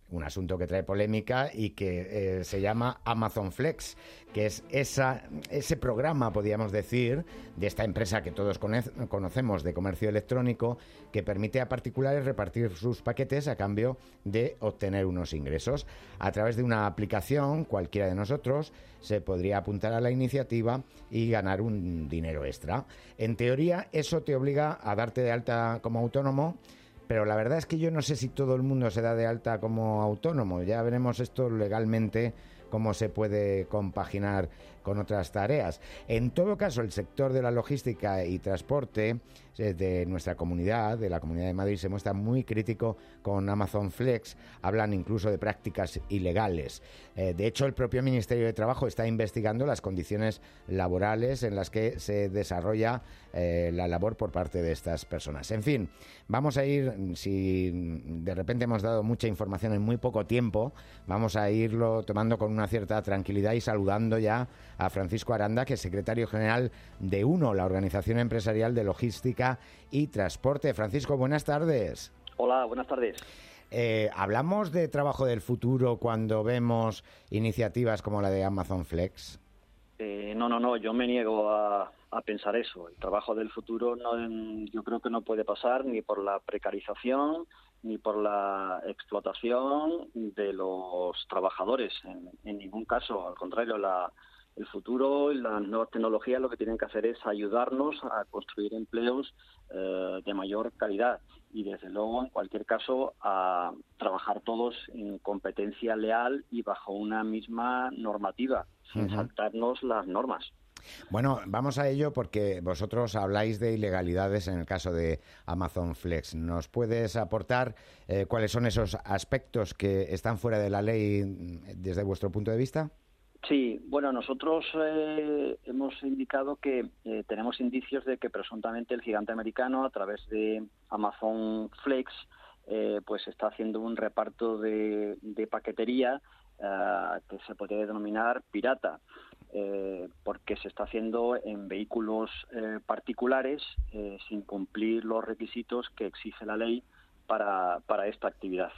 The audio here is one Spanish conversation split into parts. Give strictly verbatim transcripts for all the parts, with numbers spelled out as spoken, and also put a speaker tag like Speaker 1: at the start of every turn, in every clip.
Speaker 1: un asunto que trae polémica y que eh, se llama Amazon Flex, que es esa, ese programa, podríamos decir, de esta empresa que todos conocemos de comercio electrónico, que permite a particulares repartir sus paquetes a cambio de obtener unos ingresos. A través de una aplicación, cualquiera de nosotros se podría apuntar a la iniciativa y ganar un dinero extra. En teoría, eso te obliga a darte de alta como autónomo, pero la verdad es que yo no sé si todo el mundo se da de alta como autónomo. Ya veremos esto legalmente, cómo se puede compaginar con otras tareas. En todo caso, el sector de la logística y transporte de nuestra comunidad, de la Comunidad de Madrid, se muestra muy crítico con Amazon Flex. Hablan incluso de prácticas ilegales. Eh, de hecho, el propio Ministerio de Trabajo está investigando las condiciones laborales en las que se desarrolla eh, la labor por parte de estas personas. En fin, vamos a ir, si de repente hemos dado mucha información en muy poco tiempo, vamos a irlo tomando con una cierta tranquilidad y saludando ya a Francisco Aranda, que es secretario general de UNO, la Organización Empresarial de Logística y Transporte. Francisco, buenas tardes.
Speaker 2: Hola, buenas tardes.
Speaker 1: Eh, ¿Hablamos de trabajo del futuro cuando vemos iniciativas como la de Amazon Flex?
Speaker 2: Eh, no, no, no, yo me niego a, a pensar eso. El trabajo del futuro no, yo creo que no puede pasar ni por la precarización ni por la explotación de los trabajadores. En, en ningún caso, al contrario, la, el futuro y las nuevas tecnologías lo que tienen que hacer es ayudarnos a construir empleos eh, de mayor calidad y, desde luego, en cualquier caso, a trabajar todos en competencia leal y bajo una misma normativa, sin uh-huh. saltarnos las normas.
Speaker 1: Bueno, vamos a ello porque vosotros habláis de ilegalidades en el caso de Amazon Flex. ¿Nos puedes aportar eh, cuáles son esos aspectos que están fuera de la ley desde vuestro punto de vista?
Speaker 2: Sí, bueno, nosotros eh, hemos indicado que eh, tenemos indicios de que presuntamente el gigante americano, a través de Amazon Flex, eh, pues está haciendo un reparto de, de paquetería eh, que se podría denominar pirata. Eh, porque se está haciendo en vehículos eh, particulares eh, sin cumplir los requisitos que exige la ley para, para esta actividad.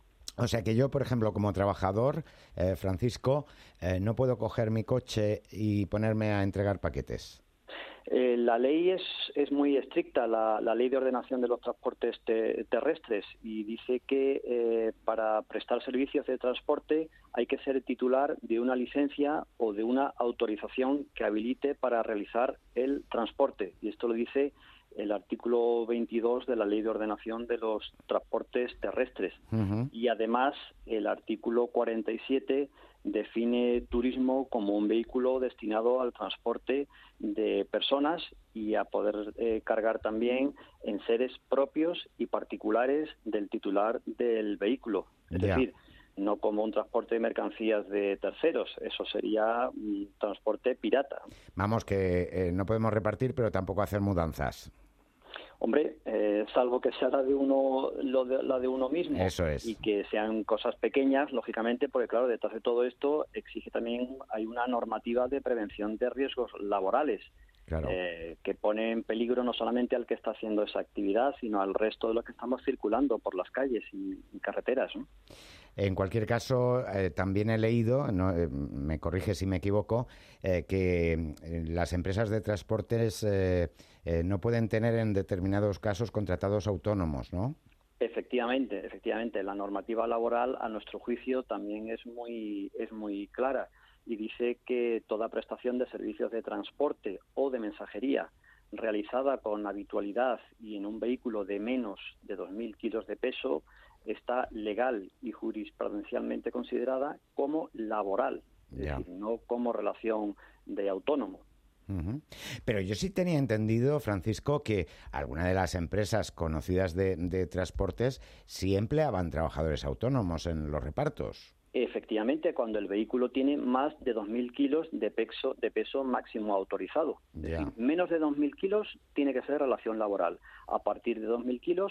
Speaker 1: O sea que yo, por ejemplo, como trabajador, eh, Francisco, eh, no puedo coger mi coche y ponerme a entregar paquetes.
Speaker 2: Eh, la ley es, es muy estricta, la, la Ley de Ordenación de los Transportes te, Terrestres, y dice que eh, para prestar servicios de transporte hay que ser titular de una licencia o de una autorización que habilite para realizar el transporte. Y esto lo dice el artículo veintidós de la Ley de Ordenación de los Transportes Terrestres. Uh-huh. Y además el artículo cuarenta y siete define turismo como un vehículo destinado al transporte de personas y a poder eh, cargar también en seres propios y particulares del titular del vehículo. Es yeah. decir, no como un transporte de mercancías de terceros, eso sería un transporte pirata.
Speaker 1: Vamos, que eh, no podemos repartir, pero tampoco hacer mudanzas.
Speaker 2: Hombre, eh, salvo que sea la de uno lo de, la de uno mismo.
Speaker 1: Eso es.
Speaker 2: Y que sean cosas pequeñas, lógicamente, porque claro, detrás de todo esto exige también, hay una normativa de prevención de riesgos laborales. Claro. Eh, que pone en peligro no solamente al que está haciendo esa actividad, sino al resto de los que estamos circulando por las calles y, y carreteras, ¿no?
Speaker 1: En cualquier caso, eh, también he leído, no, eh, me corrige si me equivoco, eh, que eh, las empresas de transportes eh, eh, no pueden tener en determinados casos contratados autónomos, ¿no?
Speaker 2: Efectivamente, efectivamente. La normativa laboral, a nuestro juicio, también es muy, es muy clara y dice que toda prestación de servicios de transporte o de mensajería realizada con habitualidad y en un vehículo de menos de dos mil kilos de peso está legal y jurisprudencialmente considerada como laboral, yeah. es decir, no como relación de autónomo.
Speaker 1: Uh-huh. Pero yo sí tenía entendido, Francisco, que algunas de las empresas conocidas de, de transportes sí empleaban trabajadores autónomos en los repartos.
Speaker 2: Efectivamente, cuando el vehículo tiene más de dos mil kilos de peso, de peso máximo autorizado. Es decir, menos de dos mil kilos tiene que ser relación laboral. A partir de dos mil kilos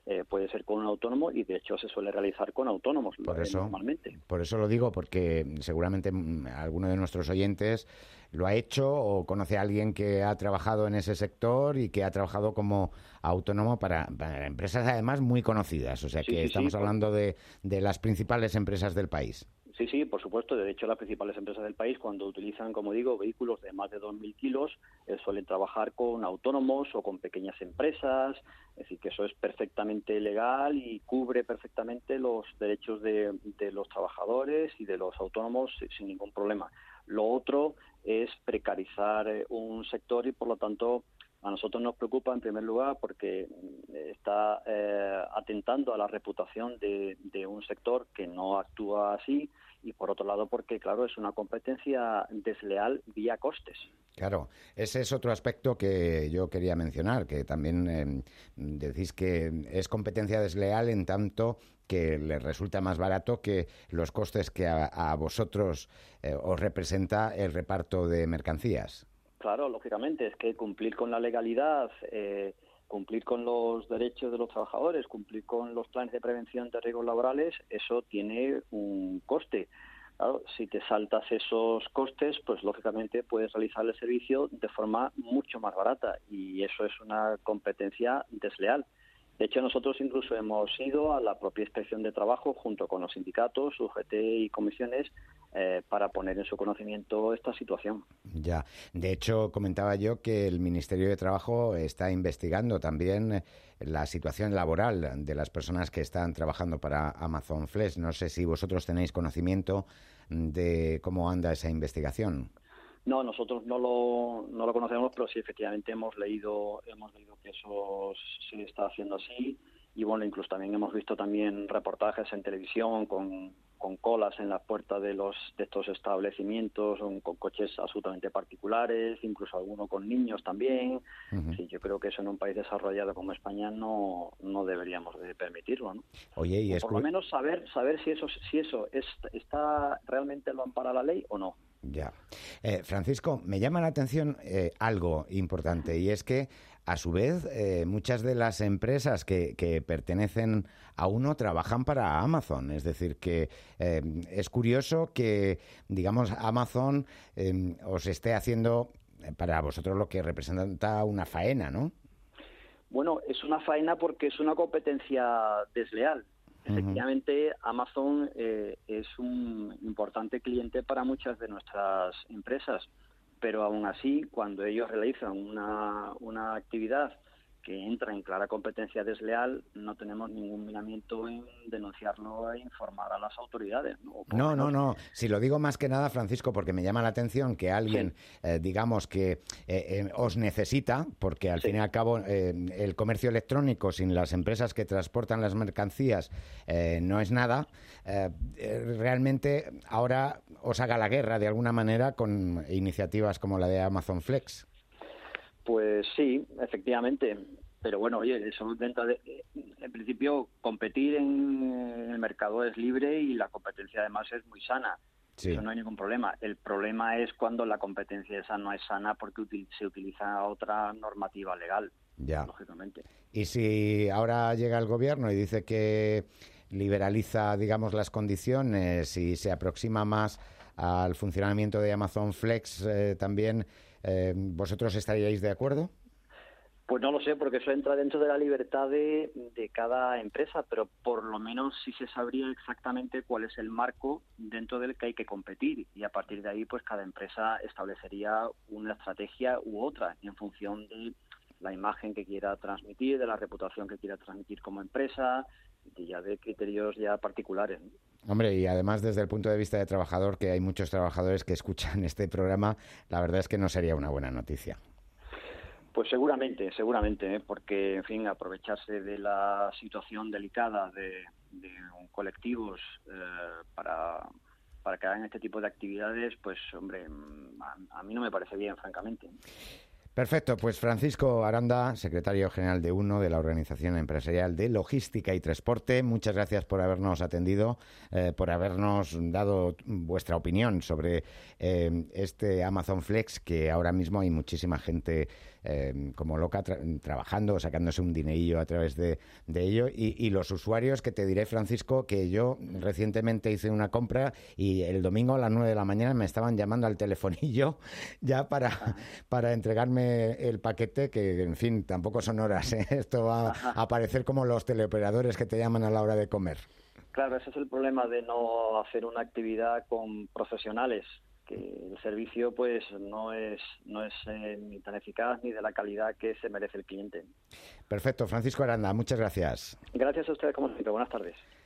Speaker 2: eh, puede ser con un autónomo y de hecho se suele realizar con autónomos
Speaker 1: por eso,
Speaker 2: normalmente.
Speaker 1: Por eso lo digo, porque seguramente alguno de nuestros oyentes lo ha hecho o conoce a alguien que ha trabajado en ese sector y que ha trabajado como autónomo para, para empresas además muy conocidas. O sea
Speaker 2: Sí,
Speaker 1: que
Speaker 2: sí,
Speaker 1: estamos
Speaker 2: sí,
Speaker 1: hablando de, de las principales empresas del país.
Speaker 2: Sí, sí, por supuesto. De hecho, las principales empresas del país, cuando utilizan, como digo, vehículos de más de dos mil kilos, eh, suelen trabajar con autónomos o con pequeñas empresas. Es decir, que eso es perfectamente legal y cubre perfectamente los derechos de, de los trabajadores y de los autónomos sin ningún problema. Lo otro es precarizar un sector y, por lo tanto, a nosotros nos preocupa en primer lugar porque está eh, atentando a la reputación de, de un sector que no actúa así y por otro lado porque, claro, es una competencia desleal vía costes.
Speaker 1: Claro, ese es otro aspecto que yo quería mencionar, que también eh, decís que es competencia desleal en tanto que les resulta más barato que los costes que a, a vosotros eh, os representa el reparto de mercancías.
Speaker 2: Claro, lógicamente, es que cumplir con la legalidad, eh, cumplir con los derechos de los trabajadores, cumplir con los planes de prevención de riesgos laborales, eso tiene un coste. Claro, si te saltas esos costes, pues lógicamente puedes realizar el servicio de forma mucho más barata y eso es una competencia desleal. De hecho, nosotros incluso hemos ido a la propia Inspección de Trabajo junto con los sindicatos, U G T y comisiones eh, para poner en su conocimiento esta situación.
Speaker 1: Ya, de hecho comentaba yo que el Ministerio de Trabajo está investigando también la situación laboral de las personas que están trabajando para Amazon Flex. No sé si vosotros tenéis conocimiento de cómo anda esa investigación.
Speaker 2: No, nosotros no lo, no lo conocemos, pero sí efectivamente hemos leído hemos leído que eso se está haciendo así y bueno, incluso también hemos visto también reportajes en televisión con, con colas en las puertas de los de estos establecimientos, con, con coches absolutamente particulares, incluso alguno con niños también. Uh-huh. Sí, yo creo que eso en un país desarrollado como España no no deberíamos de permitirlo, ¿no?
Speaker 1: Oye, y
Speaker 2: o
Speaker 1: es
Speaker 2: por lo menos saber saber si eso si eso es, está realmente lo ampara la ley o no.
Speaker 1: Ya. Eh, Francisco, me llama la atención eh, algo importante y es que, a su vez, eh, muchas de las empresas que, que pertenecen a uno trabajan para Amazon. Es decir, que eh, es curioso que, digamos, Amazon eh, os esté haciendo para vosotros lo que representa una faena, ¿no?
Speaker 2: Bueno, es una faena porque es una competencia desleal. Efectivamente, Amazon eh, es un importante cliente para muchas de nuestras empresas, pero aún así, cuando ellos realizan una, una actividad que entra en clara competencia desleal, no tenemos ningún miramiento en denunciarlo e informar a las autoridades, ¿no?
Speaker 1: No, no, no. Si lo digo más que nada, Francisco, porque me llama la atención que alguien, sí. eh, digamos, que eh, eh, os necesita, porque al sí. fin y al cabo eh, el comercio electrónico sin las empresas que transportan las mercancías eh, no es nada, eh, eh, realmente ahora os haga la guerra de alguna manera con iniciativas como la de Amazon Flex.
Speaker 2: Pues sí, efectivamente, pero bueno, oye, eso dentro de, en principio, competir en el mercado es libre y la competencia además es muy sana. Sí. Eso no hay ningún problema. El problema es cuando la competencia esa no es sana porque util- se utiliza otra normativa legal,
Speaker 1: ya.
Speaker 2: Lógicamente.
Speaker 1: Y si ahora llega el gobierno y dice que liberaliza, digamos, las condiciones y se aproxima más al funcionamiento de Amazon Flex eh, también, Eh, ¿vosotros estaríais de acuerdo?
Speaker 2: Pues no lo sé, porque eso entra dentro de la libertad de, de cada empresa, pero por lo menos sí se sabría exactamente cuál es el marco dentro del que hay que competir y a partir de ahí pues cada empresa establecería una estrategia u otra en función de la imagen que quiera transmitir, de la reputación que quiera transmitir como empresa y ya de criterios ya particulares, ¿no?
Speaker 1: Hombre, y además desde el punto de vista de trabajador, que hay muchos trabajadores que escuchan este programa, la verdad es que no sería una buena noticia.
Speaker 2: Pues seguramente, seguramente, ¿eh? Porque, en fin, aprovecharse de la situación delicada de, de colectivos eh, para, para que hagan este tipo de actividades, pues, hombre, a, a mí no me parece bien, francamente.
Speaker 1: Perfecto, pues Francisco Aranda, secretario general de UNO, de la Organización Empresarial de Logística y Transporte, muchas gracias por habernos atendido, eh, por habernos dado vuestra opinión sobre eh, este Amazon Flex, que ahora mismo hay muchísima gente eh, como loca tra trabajando, sacándose un dinerillo a través de, de ello. Y, y los usuarios, que te diré, Francisco, que yo recientemente hice una compra y el domingo a las nueve de la mañana me estaban llamando al telefonillo ya para, para entregarme el paquete, que en fin, tampoco son horas, ¿eh? Esto va a aparecer como los teleoperadores que te llaman a la hora de comer.
Speaker 2: Claro, ese es el problema de no hacer una actividad con profesionales, que el servicio pues no es no es eh, ni tan eficaz ni de la calidad que se merece el cliente.
Speaker 1: Perfecto, Francisco Aranda, muchas gracias.
Speaker 2: Gracias a ustedes como siempre, buenas tardes.